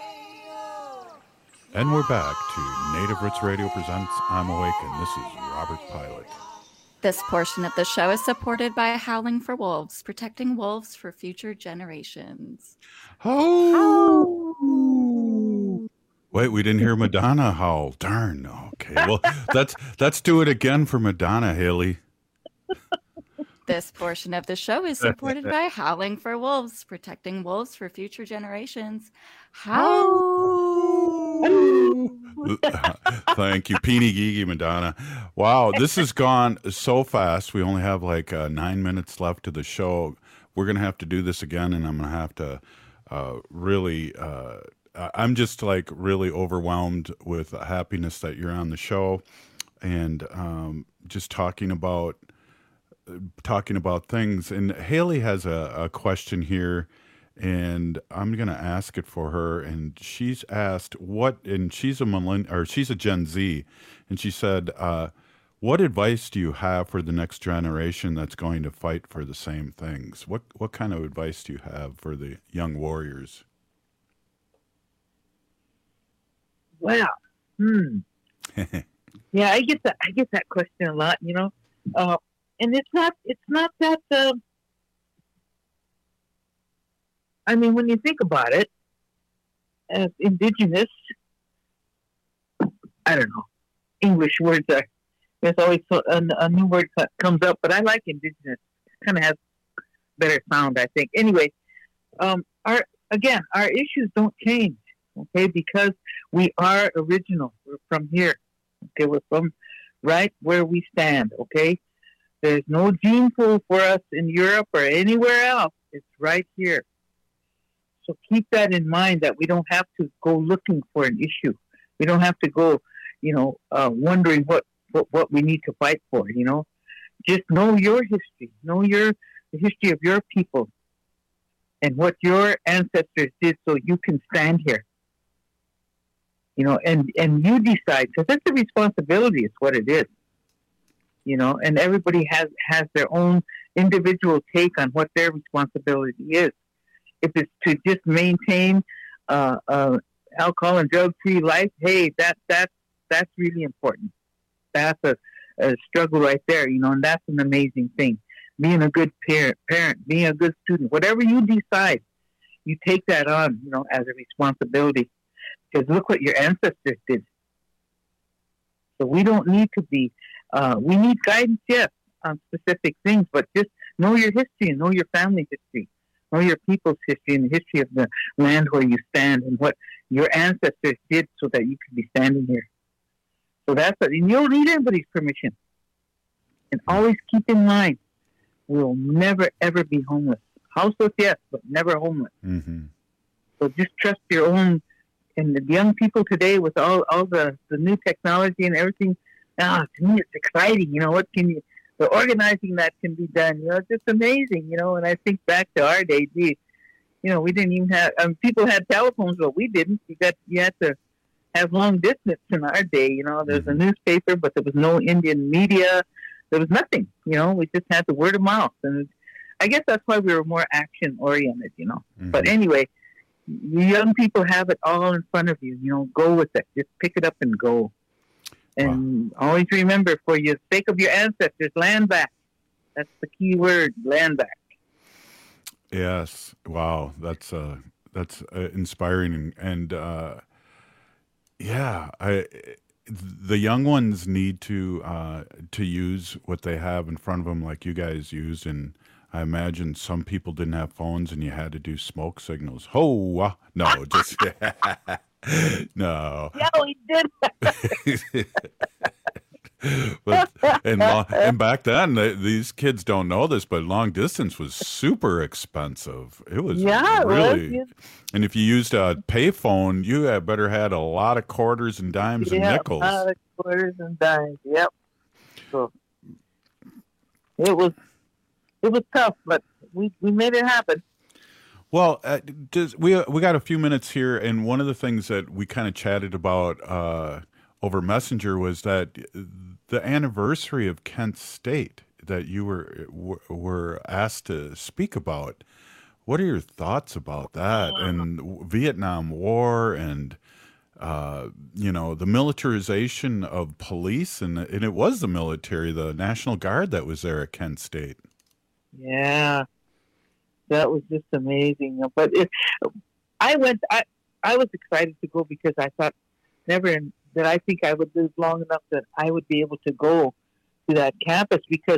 And we're back to Native Roots Radio presents I'm Awake, and this is Robert Pilot. This portion of the show is supported by Howling for Wolves, protecting wolves for future generations. Oh! oh. Wait, we didn't hear Madonna howl. Darn. Okay, well, let's let's do it again for Madonna, Haley. This portion of the show is supported by Howling for Wolves, protecting wolves for future generations. How? Thank you, Peony Gigi Madonna. Wow, this has gone so fast. We only have like uh, nine minutes left of the show. We're going to have to do this again, and I'm going to have to uh, really, uh, I'm just like really overwhelmed with happiness that you're on the show and um, just talking about talking about things. And Haley has a, a question here, and I'm going to ask it for her. And she's asked what, and she's a millenn- or she's a Gen Z, and she said, uh, what advice do you have for the next generation that's going to fight for the same things? What what kind of advice do you have for the young warriors? Wow. Hmm. Yeah, I get that. I get that question a lot. You know, uh, and it's not. It's not that. Uh, I mean, when you think about it, as Indigenous, I don't know, English words are. There's always a, a new word that comes up, but I like Indigenous. Kind of has better sound, I think. Anyway, um, our again, our issues don't change, okay? Because we are original. We're from here. Okay, we're from right where we stand. Okay, there's no gene pool for us in Europe or anywhere else. It's right here. So keep that in mind. That we don't have to go looking for an issue. We don't have to go, you know, uh, wondering what. What, what we need to fight for, you know, just know your history, know your the history of your people, and what your ancestors did, so you can stand here, you know, and and you decide, because it's a responsibility. It's what it is, you know, and everybody has has their own individual take on what their responsibility is. If it's to just maintain uh, uh, alcohol and drug free life, hey, that that that's really important. That's a, a struggle right there, you know, and that's an amazing thing. Being a good parent, parent, being a good student, whatever you decide, you take that on, you know, as a responsibility. Because look what your ancestors did. So we don't need to be, uh, we need guidance, yes, on specific things, but just know your history and know your family history. Know your people's history and the history of the land where you stand and what your ancestors did so that you could be standing here. So that's it. And you don't need anybody's permission. And always keep in mind, we'll never, ever be homeless. Houseless, yes, but never homeless. Mm-hmm. So just trust your own. And the young people today with all, all the, the new technology and everything, ah, to me it's exciting. You know, what can you, the organizing that can be done, you know, it's just amazing, you know. And I think back to our day, gee, you know, we didn't even have, um, people had telephones, but we didn't. You got, you had to have long distance in our day, you know. There's a newspaper, but there was no Indian media. There was nothing, you know. We just had the word of mouth. And I guess that's why we were more action-oriented, you know. Mm-hmm. But anyway, you young people have it all in front of you, you know. Go with it. Just pick it up and go. And wow. Always remember, for the sake of your ancestors, land back. That's the key word, land back. Yes. Wow. That's uh, that's uh, inspiring. And, uh, yeah, I, the young ones need to uh, to use what they have in front of them, like you guys used. And I imagine some people didn't have phones, and you had to do smoke signals. Ho! Uh, no, just no. Yeah, we did. But, and long, and back then, they, these kids don't know this, but long distance was super expensive. It was yeah, really. It was. And if you used a payphone, you had better had a lot of quarters and dimes yeah, and nickels. A lot of quarters and dimes. Yep. So it was it was tough, but we we made it happen. Well, uh, does, we we got a few minutes here, and one of the things that we kind of chatted about uh, over Messenger was that the anniversary of Kent State that you were were asked to speak about. What are your thoughts about that, and Vietnam War, and uh, you know, the militarization of police, and and it was the military, the National Guard that was there at Kent State. Yeah, that was just amazing. But it, I went. I I was excited to go because I thought never in, that I think I would live long enough that I would be able to go to that campus, because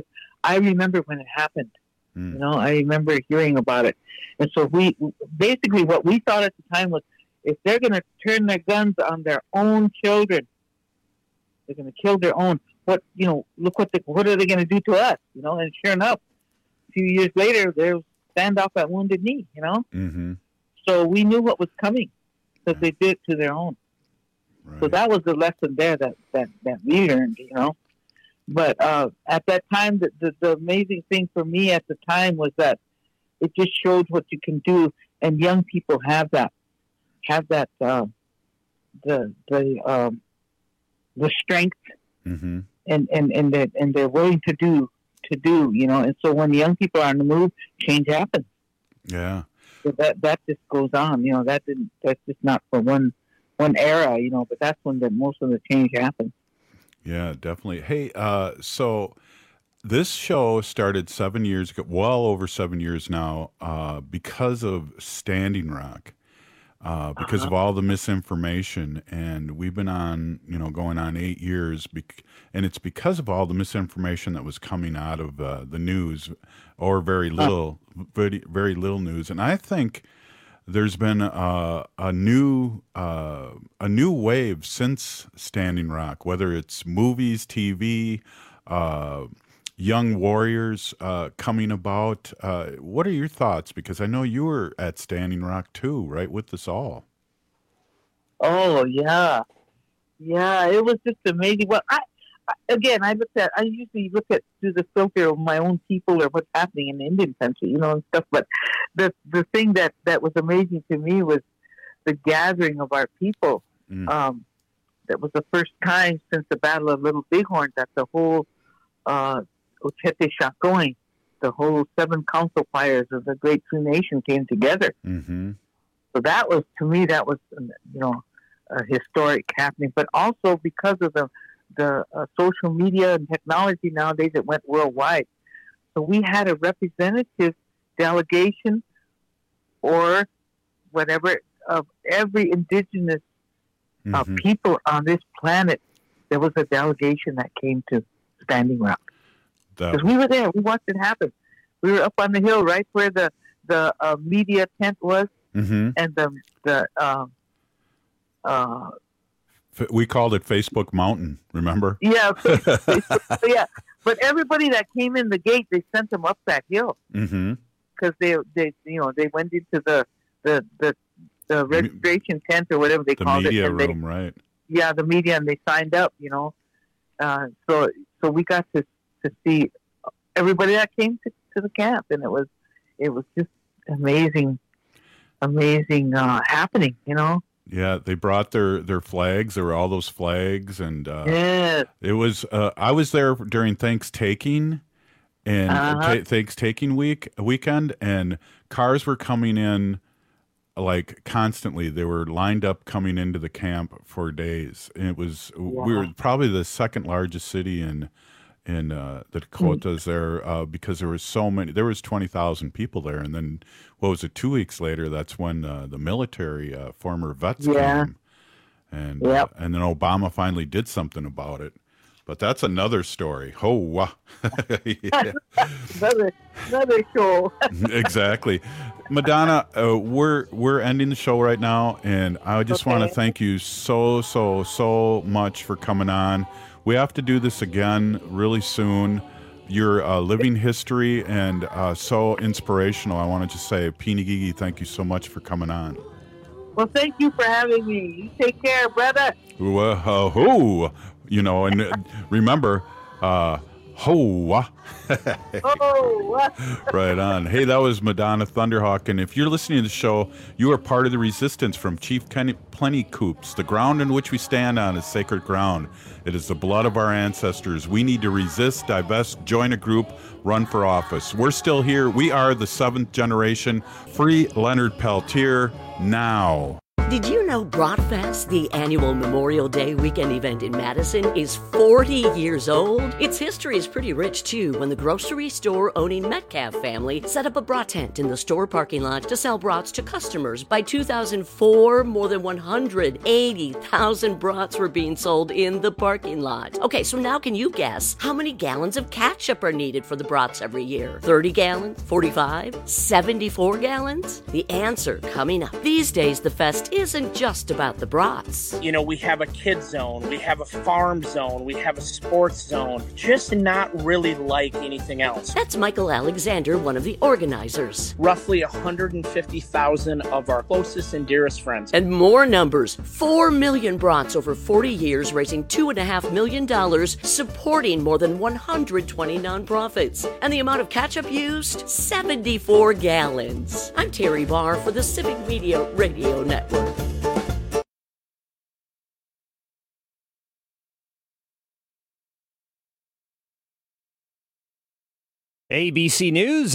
I remember when it happened. Mm. You know, I remember hearing about it. And so we, basically what we thought at the time was, if they're going to turn their guns on their own children, they're going to kill their own. What, you know, look what the, what are they going to do to us? You know, and sure enough, a few years later, there's standoff at Wounded Knee, you know? Mm-hmm. So we knew what was coming because they did it to their own. Right. So that was the lesson there that, that, that we learned, you know? But uh, at that time, the, the, the amazing thing for me at the time was that it just showed what you can do. And young people have that, have that, uh, the, the, um, the strength mm-hmm. and, and, and, they're, and they're willing to do, to do, you know? And so when young people are on the move, change happens. Yeah. So that, that just goes on, you know, that didn't, that's just not for one, one era, you know, but that's when the, most of the change happens. Yeah, definitely. Hey, uh, so this show started seven years ago, well over seven years now, uh, because of Standing Rock, uh, because Uh-huh. of all the misinformation. And we've been on, you know, going on eight years. Bec- and it's because of all the misinformation that was coming out of uh, the news, or very little, very, very little news. And I think there's been a, a new uh, a new wave since Standing Rock, whether it's movies, T V, uh, young warriors uh, coming about. Uh, what are your thoughts? Because I know you were at Standing Rock too, right, with us all. Oh yeah, yeah. It was just amazing. Well, I, I again, I looked at. I usually look at through the filter of my own people or what's happening in the Indian country, you know, and stuff. But the the thing that that was amazing to me was the gathering of our people. Mm. Um, that was the first time since the Battle of Little Bighorn that the whole uh, Ochete Shakoin, the whole seven council fires of the Great Sioux Nation came together. Mm-hmm. So that was, to me, that was, you know, a historic happening. But also because of the the uh, social media and technology nowadays, it went worldwide. So we had a representative delegation or whatever of every indigenous uh, Mhm. people on this planet. There was a delegation that came to Standing Rock. That- Because we were there. We watched it happen. We were up on the hill right where the, the uh, media tent was. Mhm. And the the um, uh, F- We called it Facebook Mountain, remember? yeah Facebook, yeah, but everybody that came in the gate, they sent them up that hill Mm-hmm. because they they you know they went into the the the, the registration tent or whatever they The called media it. and they- room, right? yeah, the media, and they signed up. You know, uh, so so we got to to see everybody that came to, to the camp, and it was it was just amazing. Amazing uh, happening, you know. Yeah, they brought their, their flags. There were all those flags, and uh, Yes. it was. Uh, I was there during Thanksgiving and Uh-huh. ta Thanksgiving week weekend, and cars were coming in like constantly. They were lined up coming into the camp for days, and it was. We were Yeah. probably the second largest city in in uh, the Dakotas there uh, because there was so many. There was twenty thousand people there, and then what was it? Two weeks later, that's when uh, the military, uh, former vets Yeah. came, and Yep. uh, and then Obama finally did something about it. But that's another story. Oh, wow. Yeah, another another show. exactly. Madonna, uh, we're we're ending the show right now, and I just want to Okay. thank you so so so much for coming on. We have to do this again really soon. Your uh, living history and uh, so inspirational. I want to just say, Pinigigi, thank you so much for coming on. Well, thank you for having me. You take care, brother. Whoa, you know, and uh, remember, uh, ho, Oh, right on. Hey, that was Madonna Thunderhawk, and if you're listening to the show, you are part of the resistance from Chief Kenny Plenty Coops. The ground in which we stand on is sacred ground. It is the blood of our ancestors. We need to resist, divest, join a group, run for office. We're still here. We are the seventh generation. Free Leonard Peltier now. Did you you know Bratfest, the annual Memorial Day weekend event in Madison, is forty years old? Its history is pretty rich, too, when the grocery store-owning Metcalf family set up a brat tent in the store parking lot to sell brats to customers. By two thousand four, more than one hundred eighty thousand brats were being sold in the parking lot. Okay, so now can you guess how many gallons of ketchup are needed for the brats every year? thirty gallons? forty-five? seventy-four gallons? The answer coming up. These days, the fest isn't just about the brats. You know, we have a kid zone, we have a farm zone, we have a sports zone, just not really like anything else. That's Michael Alexander, one of the organizers. Roughly one hundred fifty thousand of our closest and dearest friends. And more numbers. Four million brats over forty years, raising two and a half million dollars, supporting more than one hundred twenty nonprofits. And the amount of ketchup used? seventy-four gallons. I'm Terry Barr for the Civic Media Radio Network. A B C News.